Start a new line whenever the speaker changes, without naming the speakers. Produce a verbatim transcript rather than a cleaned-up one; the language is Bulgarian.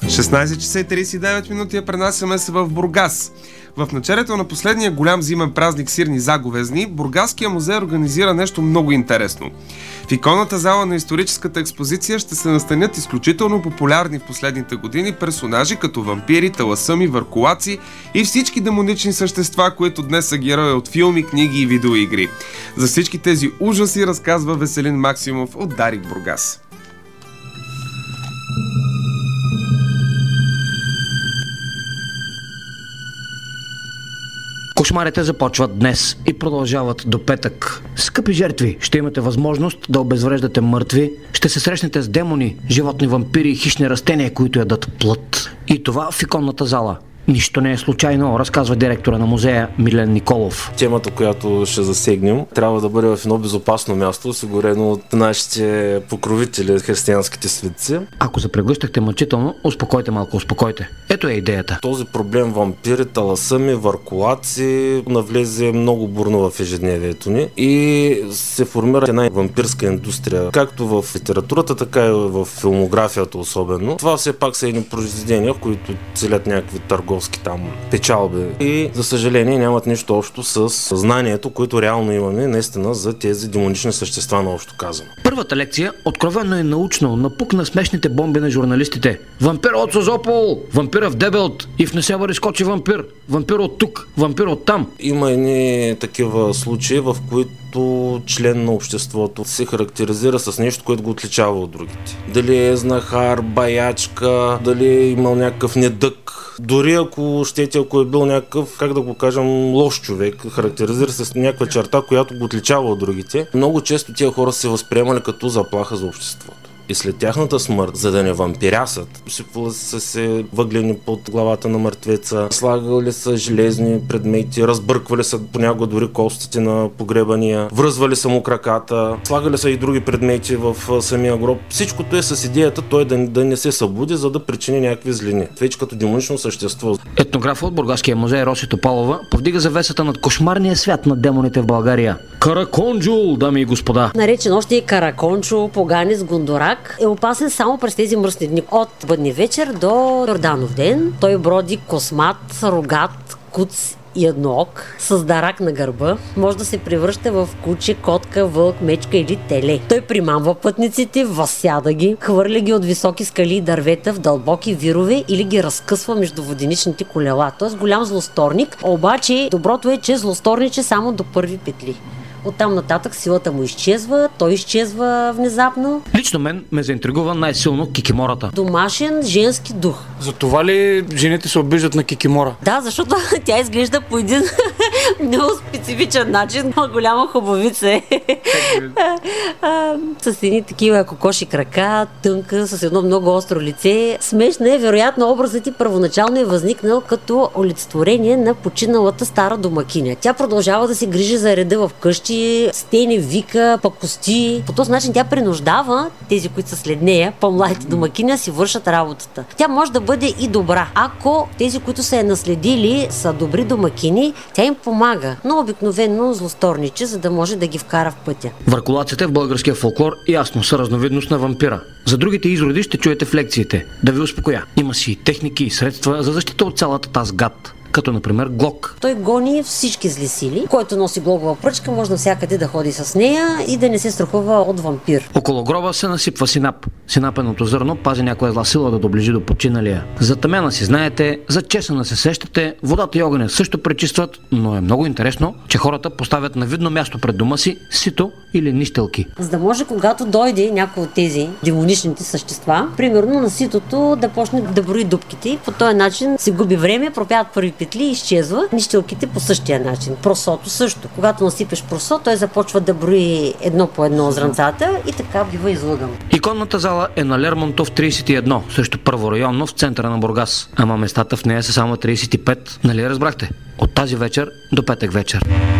шестнайсет часа и трийсет и девет минути, пренасяме се в Бургас. В началото на последния голям зимен празник сирни заговезни, Бургаския музей организира нещо много интересно. В иконната зала на историческата експозиция ще се настанят изключително популярни в последните години персонажи като вампири, таласъми, върколаци и всички демонични същества, които днес са герои от филми, книги и видеоигри. За всички тези ужаси разказва Веселин Максимов от Дарик Бургас.
Кошмарите започват днес и продължават до петък. Скъпи жертви, ще имате възможност да обезвреждате мъртви, ще се срещнете с демони, животни, вампири и хищни растения, които ядат плът. И това в иконната зала. Нищо не е случайно, разказва директора на музея Милен Николов.
Темата, която ще засегнем, трябва да бъде в едно безопасно място, осигурено от нашите покровители, християнските светци.
Ако се преглъщахте мъчително, успокойте малко, успокойте. Ето е идеята.
Този проблем вампири, таласъми, върколаци навлезе много бурно в ежедневието ни и се формира една вампирска индустрия, както в литературата, така и в филмографията особено. Това все пак са едни произведения, които целят някакви търгови там печалби и за съжаление нямат нищо общо с знанието, което реално имаме наистина за тези демонични същества, на общо казано.
Първата лекция откровенно и научно напукна смешните бомби на журналистите. Вампир от Созопол, вампира в Дебелт и в Несебър изкочи вампир, вампир от тук, вампир от там.
Има едни такива случаи, в които член на обществото се характеризира с нещо, което го отличава от другите. Дали е знахар, баячка, дали е имал някакъв недък. Дори ако щете, ако е бил някакъв, как да го кажем, лош човек, характеризира се с някаква черта, която го отличава от другите, много често тия хора се възприемали като заплаха за обществото. И след тяхната смърт, за да не вампирясат, сипвали са се въглени под главата на мъртвеца, слагали са железни предмети, разбърквали са понякога дори костите на погребания, връзвали са му краката, слагали са и други предмети в самия гроб. Всичкото е с идеята той да, да не се събуди, за да причини някакви злини. Вече като демонично същество.
Етнографът от Бургаския музей Роси Топалова повдига завесата над кошмарния свят на демоните в България. Караконджул, дами и господа.
Наречен още и Каракончо, поганец, гондорак, е опасен само през тези мръсни дни. От бъдни вечер до Йорданов ден. Той броди космат, рогат, куц и едноок с дарак на гърба. Може да се превръща в куче, котка, вълк, мечка или теле. Той примамва пътниците, възсяда ги, хвърля ги от високи скали и дървета в дълбоки вирове или ги разкъсва между воденичните колела. Тоест голям злосторник, обаче доброто е, че злосторниче само до първи петли. Оттам нататък силата му изчезва, той изчезва внезапно.
Лично мен ме заинтригува най-силно кикимората.
Домашен женски дух.
За това ли жените се обиждат на кикимора?
Да, защото тя изглежда по един много специфичен начин. Голяма хубавица е. С едни такива кокоши крака, тънка, с едно много остро лице. Смешна е, вероятно образът и първоначално е възникнал като олицетворение на починалата стара домакиня. Тя продължава да се грижи за реда в къщи, стени, вика, пакости. По този начин тя принуждава тези, които са след нея, по-младите домакиня, си вършат работата. Тя може да бъде и добра. Ако тези, които са я наследили, са добри домакини, тя им помага, но обикновено злосторниче, за да може да ги вкара в пътя.
Върколаците в българския фолклор ясно са разновидност на вампира. За другите изроди ще чуете в лекциите. Да ви успокоя. Има си техники и средства за защита от цялата тази гад. Като например глок.
Той гони всички зли сили. Който носи глогова пръчка, може навсякъде да ходи с нея и да не се страхува от вампир.
Около гроба се насипва синап. Синапеното зърно пази някоя зла сила да доближи до починалия. За тъмяна си знаете, за чесъна се сещате, водата и огъня също пречистват, но е много интересно, че хората поставят на видно място пред дома си сито или нищелки.
За да може, когато дойде някой от тези демоничните същества, примерно на ситото да почне да брои дупките и по този начин се губи време, пропяват първи петли и изчезва. Нищелките по същия начин. Просото също. Когато насипеш просо, той започва да брои едно по едно зранцата и така бива излъган.
Иконната зала е на Лермонтов трийсет и едно, също първорайонно в центъра на Бургас. Ама местата в нея са само трийсет и пет. Нали разбрахте? От тази вечер до петък вечер.